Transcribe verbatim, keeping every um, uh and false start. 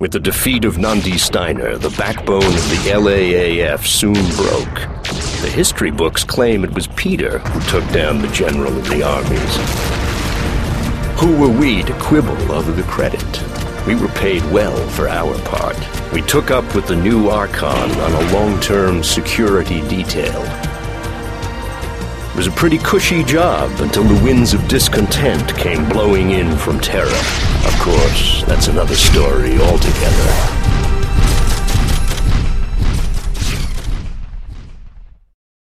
With the defeat of Nandi Steiner, the backbone of the L A A F soon broke. The history books claim it was Peter who took down the general of the armies. Who were we to quibble over the credit? We were paid well for our part. We took up with the new Archon on a long-term security detail. It was a pretty cushy job until the winds of discontent came blowing in from Terra. Of course, that's another story altogether.